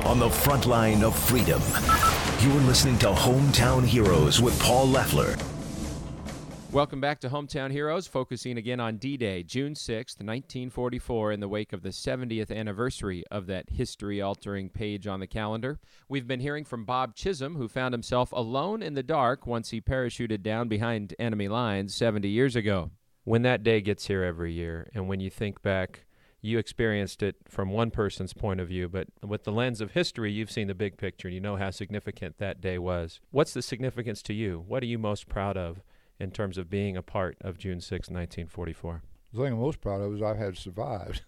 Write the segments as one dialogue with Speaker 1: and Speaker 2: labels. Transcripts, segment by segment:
Speaker 1: on the front line of freedom. You're listening to Hometown Heroes with Paul Leffler.
Speaker 2: Welcome back to Hometown Heroes, focusing again on D-Day, June 6th, 1944, in the wake of the 70th anniversary of that history-altering page on the calendar. We've been hearing from Bob Chisholm, who found himself alone in the dark once he parachuted down behind enemy lines 70 years ago. When that day gets here every year, and when you think back, you experienced it from one person's point of view, but with the lens of history, you've seen the big picture, and you know how significant that day was. What's the significance to you? What are you most proud of in terms of being a part of June 6, 1944?
Speaker 3: The thing I'm most proud of is I had survived.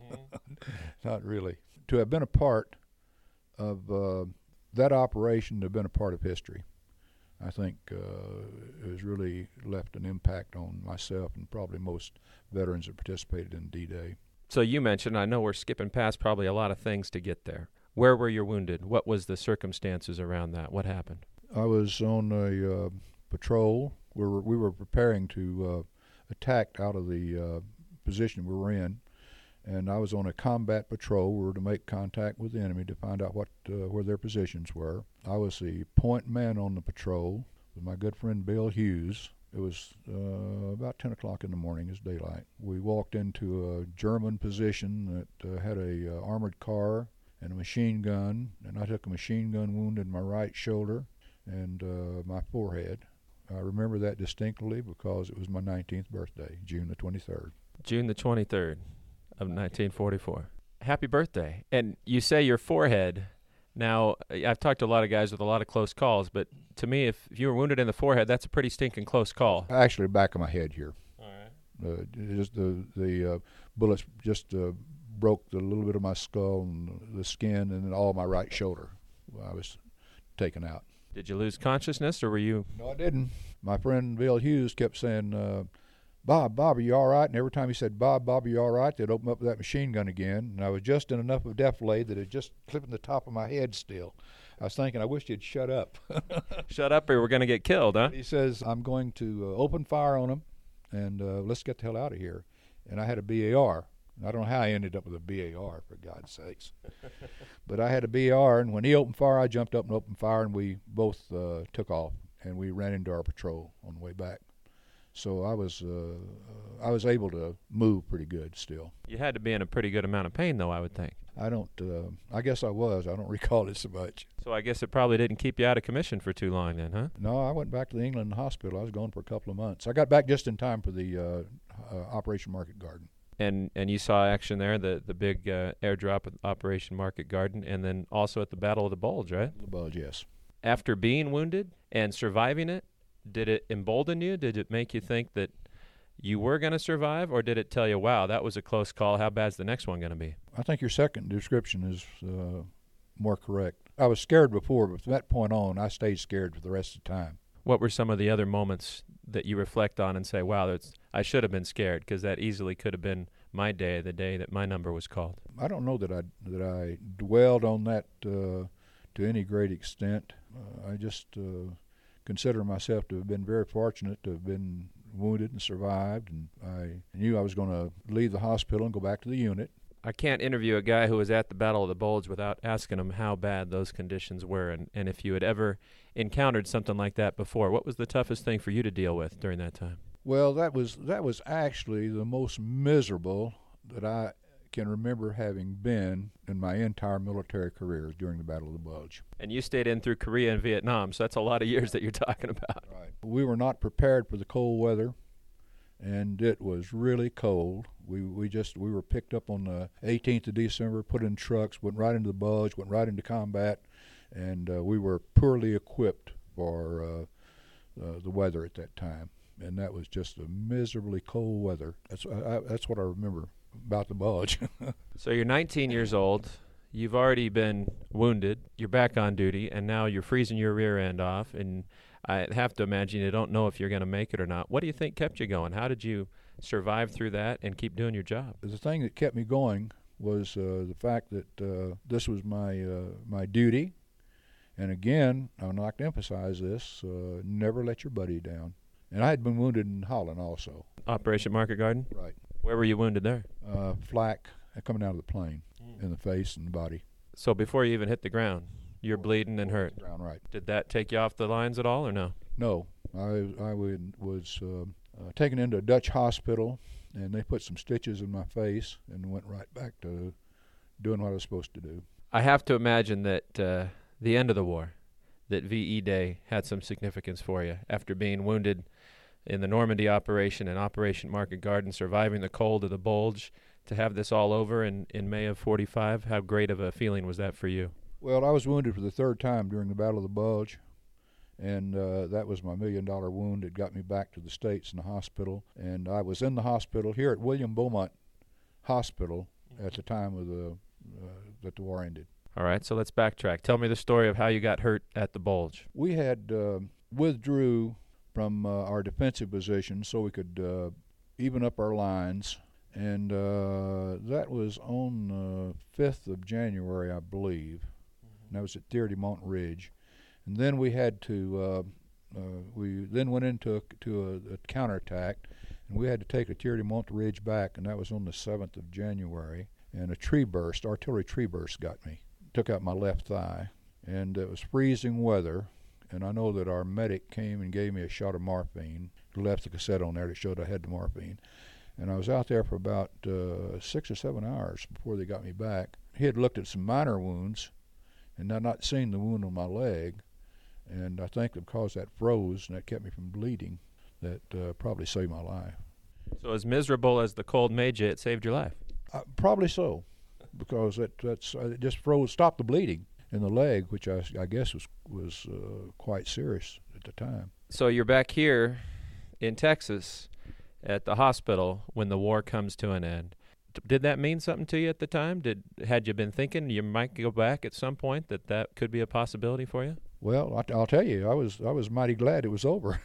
Speaker 3: Not really. To have been a part of that operation, to have been a part of history, I think it has really left an impact on myself and probably most veterans that participated in D-Day.
Speaker 2: So you mentioned, I know we're skipping past probably a lot of things to get there. Where were you wounded? What was the circumstances around that? What happened?
Speaker 3: I was on a patrol. We were preparing to attack out of the position we were in, and I was on a combat patrol. We were to make contact with the enemy to find out where their positions were. I was the point man on the patrol with my good friend Bill Hughes. It was about 10 o'clock in the morning. It's daylight. We walked into a German position that had a armored car and a machine gun, and I took a machine gun wound in my right shoulder and my forehead. I remember that distinctly because it was my 19th birthday, June the 23rd.
Speaker 2: June the 23rd of 1944. Happy birthday. And you say your forehead. Now, I've talked to a lot of guys with a lot of close calls, but to me, if you were wounded in the forehead, that's a pretty stinking close call.
Speaker 3: Actually, back of my head here.
Speaker 2: All right.
Speaker 3: Just the bullets just broke a little bit of my skull and the skin and then all my right shoulder. I was taken out.
Speaker 2: Did you lose consciousness, or were you?
Speaker 3: No, I didn't. My friend Bill Hughes kept saying, Bob, are you all right? And every time he said, Bob, are you all right, they'd open up that machine gun again. And I was just in enough of defilade that it just clipping the top of my head still. I was thinking, I wish you'd shut up.
Speaker 2: Shut up or we're going to get killed, huh?
Speaker 3: He says, I'm going to open fire on them, and let's get the hell out of here. And I had a BAR. I don't know how I ended up with a BAR, for God's sakes. But I had a BAR, and when he opened fire, I jumped up and opened fire, and we both took off, and we ran into our patrol on the way back. So I was able to move pretty good still.
Speaker 2: You had to be in a pretty good amount of pain, though, I would think.
Speaker 3: I guess I was. I don't recall it so much.
Speaker 2: So I guess it probably didn't keep you out of commission for too long then, huh?
Speaker 3: No, I went back to the England hospital. I was gone for a couple of months. I got back just in time for the Operation Market Garden.
Speaker 2: And you saw action there, the big airdrop at Operation Market Garden, and then also at the Battle of the Bulge, right?
Speaker 3: The Bulge, yes.
Speaker 2: After being wounded and surviving it, did it embolden you? Did it make you think that you were going to survive, or did it tell you, wow, that was a close call, how bad's the next one going to be?
Speaker 3: I think your second description is more correct. I was scared before, but from that point on, I stayed scared for the rest of the time.
Speaker 2: What were some of the other moments that you reflect on and say, wow, I should have been scared, because that easily could have been my day, the day that my number was called?
Speaker 3: I don't know that I dwelled on that to any great extent. I just consider myself to have been very fortunate to have been wounded and survived, and I knew I was going to leave the hospital and go back to the unit.
Speaker 2: I can't interview a guy who was at the Battle of the Bulge without asking him how bad those conditions were, and if you had ever encountered something like that before. What was the toughest thing for you to deal with during that time?
Speaker 3: Well, that was actually the most miserable that I can remember having been in my entire military career during the Battle of the Bulge.
Speaker 2: And you stayed in through Korea and Vietnam, so that's a lot of years that you're talking about.
Speaker 3: Right. We were not prepared for the cold weather, and it was really cold. We were picked up on the 18th of December, put in trucks, went right into the Bulge, went right into combat, and we were poorly equipped for the weather at that time. And that was just a miserably cold weather. That's what I remember about the Bulge.
Speaker 2: So you're 19 years old. You've already been wounded. You're back on duty, and now you're freezing your rear end off. And I have to imagine you don't know if you're going to make it or not. What do you think kept you going? How did you survive through that and keep doing your job?
Speaker 3: The thing that kept me going was the fact that this was my duty. And again, I would like to emphasize this, never let your buddy down. And I had been wounded in Holland also.
Speaker 2: Operation Market Garden?
Speaker 3: Right.
Speaker 2: Where were you wounded there?
Speaker 3: Flak coming out of the plane in the face and the body.
Speaker 2: So before you even hit the ground, you're bleeding and hurt.
Speaker 3: Ground, right.
Speaker 2: Did that take you off the lines at all or no?
Speaker 3: No, was taken into a Dutch hospital, and they put some stitches in my face and went right back to doing what I was supposed to do.
Speaker 2: I have to imagine that the end of the war, that VE Day had some significance for you after being wounded in the Normandy operation and Operation Market Garden, surviving the cold of the Bulge, to have this all over in May of 45. How great of a feeling was that for you?
Speaker 3: Well, I was wounded for the third time during the Battle of the Bulge, and that was my $1 million wound. It got me back to the States in the hospital, and I was in the hospital here at William Beaumont Hospital at the time of that the war ended.
Speaker 2: All right, so let's backtrack. Tell me the story of how you got hurt at the Bulge.
Speaker 3: We had withdrew from our defensive position so we could even up our lines, and that was on the 5th of January, I believe, and that was at Thierry de Mont Ridge. And then we had to, we then went into a counterattack, and we had to take a Thierry de Mont Ridge back, and that was on the 7th of January. And a artillery tree burst got me, took out my left thigh, and it was freezing weather. And I know that our medic came and gave me a shot of morphine, left the cassette on there that showed I had the morphine. And I was out there for about 6 or 7 hours before they got me back. He had looked at some minor wounds and had not seen the wound on my leg. And I think because that froze and that kept me from bleeding, that probably saved my life.
Speaker 2: So as miserable as the cold made you, it saved your life?
Speaker 3: Probably so, because it just froze, stopped the bleeding in the leg, which I guess was quite serious at the time.
Speaker 2: So you're back here in Texas at the hospital when the war comes to an end. Did that mean something to you at the time? Had you been thinking you might go back at some point, that could be a possibility for you?
Speaker 3: Well, I'll tell you, I was mighty glad it was over.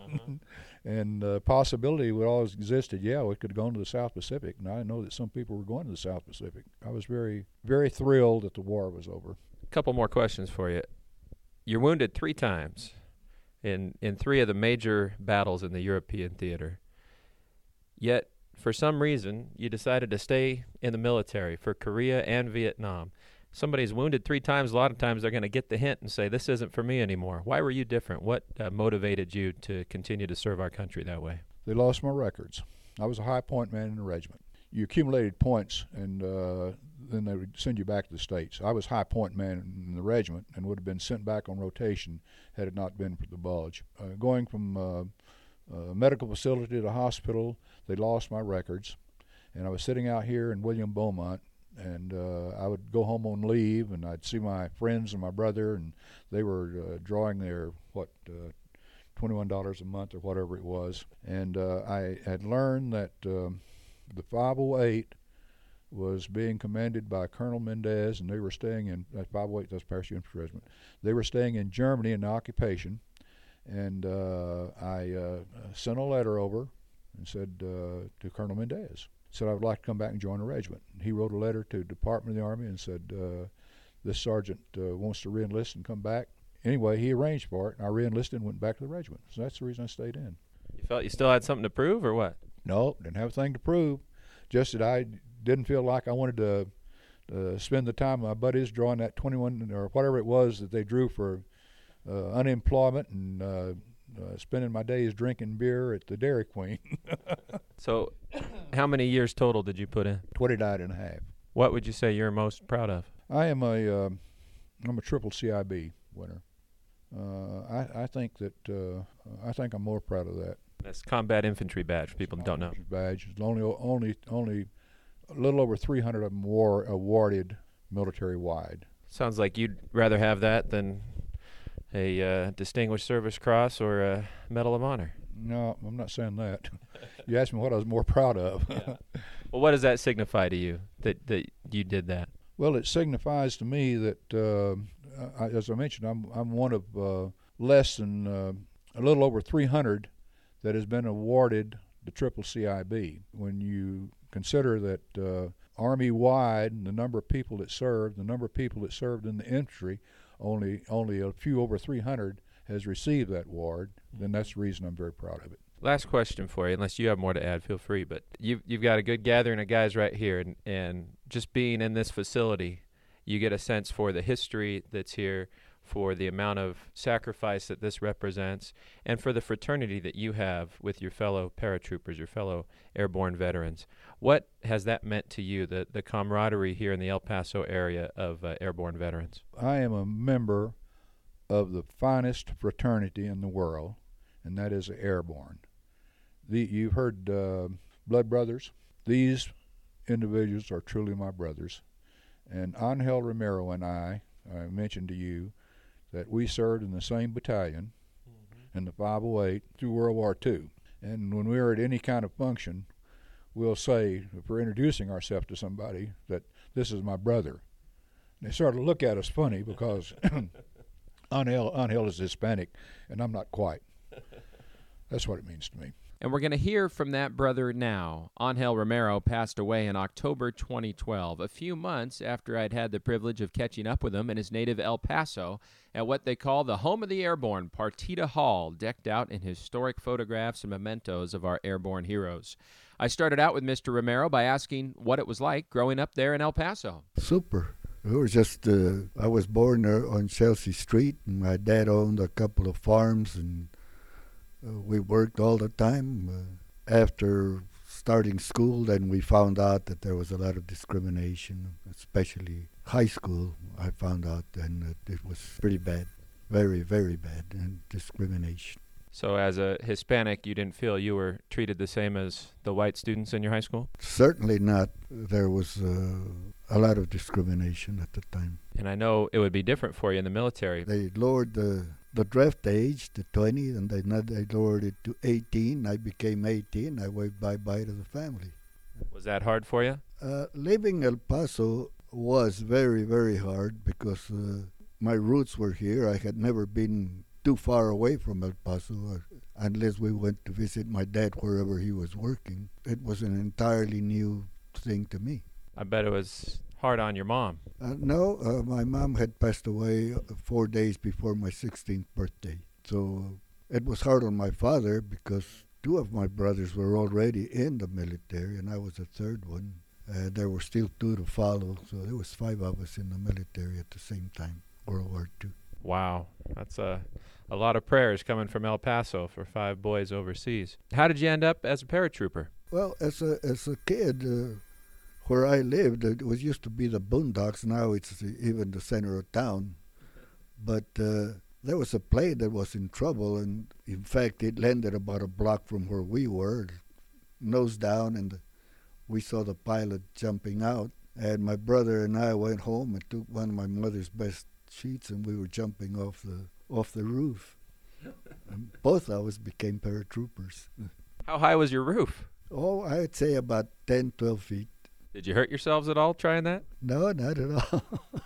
Speaker 3: And the possibility would always existed. Yeah, we could have gone to the South Pacific, and I know that some people were going to the South Pacific. I was very, very thrilled that the war was over.
Speaker 2: A couple more questions for you. You're wounded 3 times in 3 of the major battles in the European theater. Yet, for some reason, you decided to stay in the military for Korea and Vietnam. Somebody's wounded 3 times, a lot of times they're going to get the hint and say, this isn't for me anymore. Why were you different? What motivated you to continue to serve our country that way?
Speaker 3: They lost my records. I was a high point man in the regiment. You accumulated points, and then they would send you back to the States. I was high point man in the regiment and would have been sent back on rotation had it not been for the Bulge. Going from a medical facility to the hospital, they lost my records, and I was sitting out here in William Beaumont, and I would go home on leave, and I'd see my friends and my brother, and they were drawing their, $21 a month or whatever it was. And I had learned that the 508 was being commanded by Colonel Mendez, and they were staying in, 508, that's Parachute Infantry Regiment. They were staying in Germany in the occupation, and I sent a letter over and said to Colonel Mendez, said I would like to come back and join the regiment. And he wrote a letter to the Department of the Army and said, this sergeant wants to re-enlist and come back. Anyway, he arranged for it, and I re-enlisted and went back to the regiment. So that's the reason I stayed in.
Speaker 2: You felt you still had something to prove, or what?
Speaker 3: No, didn't have a thing to prove. Just that I didn't feel like I wanted to spend the time with my buddies drawing that 21 or whatever it was that they drew for unemployment and spending my days drinking beer at the Dairy Queen.
Speaker 2: So how many years total did you put in?
Speaker 3: 29 and a half.
Speaker 2: What would you say you're most proud of?
Speaker 3: I'm a triple CIB winner. I think I'm more proud of that.
Speaker 2: That's Combat Infantry Badge, for people that don't know.
Speaker 3: Badge. Only a little over 300 of them were awarded military-wide.
Speaker 2: Sounds like you'd rather have that than a Distinguished Service Cross or a Medal of Honor.
Speaker 3: No, I'm not saying that. You asked me what I was more proud of.
Speaker 2: Yeah. Well, what does that signify to you, that you did that?
Speaker 3: Well, it signifies to me that, as I mentioned, I'm one of less than a little over 300 that has been awarded the triple CIB. When you consider that Army-wide, the number of people that served in the infantry, only a few over 300 has received that award, then that's the reason I'm very proud of it.
Speaker 2: Last question for you, unless you have more to add, feel free. But you've got a good gathering of guys right here, and just being in this facility, you get a sense for the history that's here, for the amount of sacrifice that this represents, and for the fraternity that you have with your fellow paratroopers, your fellow airborne veterans. What has that meant to you, the camaraderie here in the El Paso area of airborne veterans?
Speaker 3: I am a member of the finest fraternity in the world, and that is airborne. You've heard blood brothers. These individuals are truly my brothers. And Angel Romero and I mentioned to you that we served in the same battalion in the 508 through World War II. And when we were at any kind of function, we'll say, if we're introducing ourselves to somebody, that this is my brother. And they sort of look at us funny because Angel is Hispanic, and I'm not quite. That's what it means to me.
Speaker 2: And we're going to hear from that brother now. Angel Romero passed away in October 2012, a few months after I'd had the privilege of catching up with him in his native El Paso at what they call the home of the airborne, Partita Hall, decked out in historic photographs and mementos of our airborne heroes. I started out with Mr. Romero by asking what it was like growing up there in El Paso.
Speaker 4: Super. It was just, I was born there on Chelsea Street, and my dad owned a couple of farms, and we worked all the time. After starting school, then we found out that there was a lot of discrimination, especially high school. I found out then that it was pretty bad, very, very bad, and discrimination.
Speaker 2: So as a Hispanic, you didn't feel you were treated the same as the white students in your high school?
Speaker 4: Certainly not. There was a lot of discrimination at the time.
Speaker 2: And I know it would be different for you in the military.
Speaker 4: They lowered the draft age to 20, and they lowered it to 18. I became 18. I waved bye-bye to the family.
Speaker 2: Was that hard for you?
Speaker 4: Living El Paso was very, very hard because my roots were here. I had never been too far away from El Paso unless we went to visit my dad wherever he was working. It was an entirely new thing to me.
Speaker 2: I bet it was hard on your mom.
Speaker 4: No, my mom had passed away 4 days before my 16th birthday. So it was hard on my father because two of my brothers were already in the military, and I was the third one. There were still two to follow, so there was 5 of us in the military at the same time, World War II.
Speaker 2: Wow, that's a lot of prayers coming from El Paso for 5 boys overseas. How did you end up as a paratrooper?
Speaker 4: Well, as a kid, where I lived, it used to be the boondocks. Now it's even the center of town. But there was a plane that was in trouble, and in fact, it landed about a block from where we were, nose down, and we saw the pilot jumping out. And my brother and I went home and took one of my mother's best sheets, and we were jumping off the roof. And both of us became paratroopers.
Speaker 2: How high was your roof?
Speaker 4: Oh, I'd say about 10, 12 feet.
Speaker 2: Did you hurt yourselves at all trying that?
Speaker 4: No, not at all.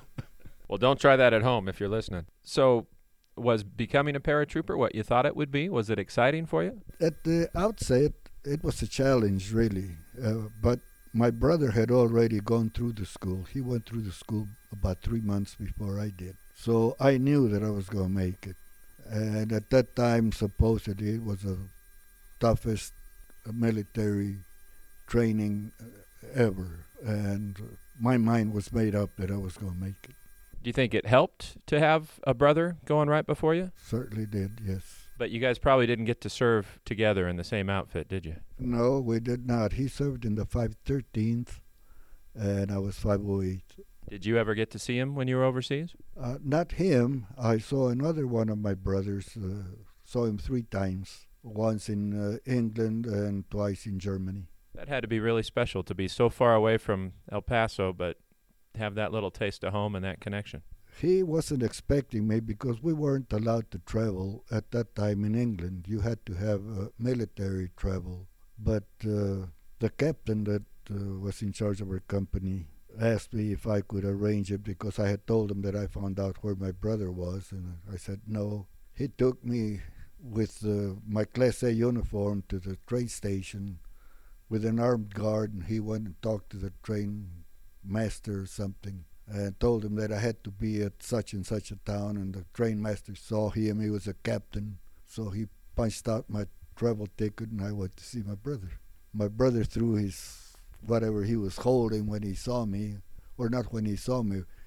Speaker 2: Well, don't try that at home if you're listening. So was becoming a paratrooper what you thought it would be? Was it exciting for you?
Speaker 4: At the outset, it was a challenge, really. But my brother had already gone through the school. He went through the school about 3 months before I did. So I knew that I was going to make it. And at that time, supposedly, it was the toughest military training ever. And my mind was made up that I was going to make it.
Speaker 2: Do you think it helped to have a brother going right before you?
Speaker 4: Certainly did, yes.
Speaker 2: But you guys probably didn't get to serve together in the same outfit, did you?
Speaker 4: No, we did not. He served in the 513th, and I was 508.
Speaker 2: Did you ever get to see him when you were overseas?
Speaker 4: Not him. I saw another one of my brothers, saw him 3 times, once in England and twice in Germany.
Speaker 2: That had to be really special to be so far away from El Paso, but have that little taste of home and that connection.
Speaker 4: He wasn't expecting me because we weren't allowed to travel at that time in England. You had to have military travel. But the captain that was in charge of our company asked me if I could arrange it because I had told him that I found out where my brother was, and I said no. He took me with my Class A uniform to the train station with an armed guard, and he went and talked to the train master or something and told him that I had to be at such and such a town, and the train master saw him. He was a captain, so he punched out my travel ticket, and I went to see my brother. My brother threw his whatever he was holding when he saw me, or not when he saw me,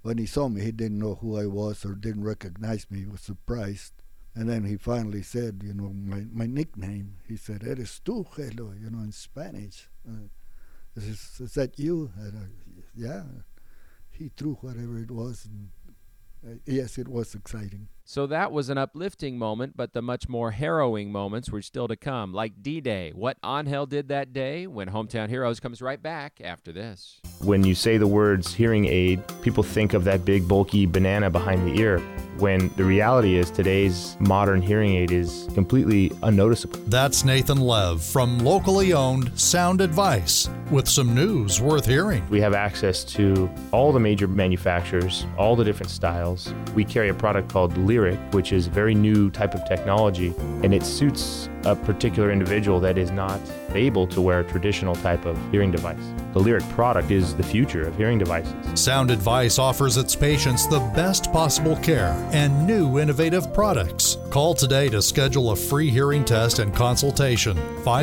Speaker 4: When he saw me, he didn't know who I was or didn't recognize me. He was surprised. And then he finally said, my nickname. He said, "Eres tú, Gelo," in Spanish. Is that you? Yeah. He threw whatever it was. And, yes, it was exciting.
Speaker 2: So that was an uplifting moment, but the much more harrowing moments were still to come, like D-Day. What Angel did that day when Hometown Heroes comes right back after this.
Speaker 5: When you say the words hearing aid, people think of that big, bulky banana behind the ear, when the reality is today's modern hearing aid is completely unnoticeable.
Speaker 6: That's Nathan Lev from locally owned Sound Advice with some news worth hearing.
Speaker 5: We have access to all the major manufacturers, all the different styles. We carry a product called Lyric, which is a very new type of technology, and it suits a particular individual that is not able to wear a traditional type of hearing device. The Lyric product is the future of hearing devices.
Speaker 6: Sound Advice offers its patients the best possible care and new innovative products. Call today to schedule a free hearing test and consultation.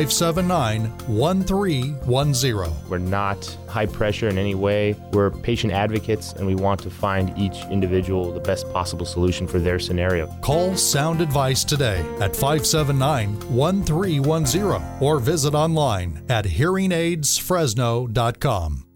Speaker 6: 579-1310.
Speaker 5: We're not high pressure in any way. We're patient advocates, and we want to find each individual the best possible solution for their scenario.
Speaker 6: Call Sound Advice today at 579-1310 or visit online at hearingaidsfresno.com.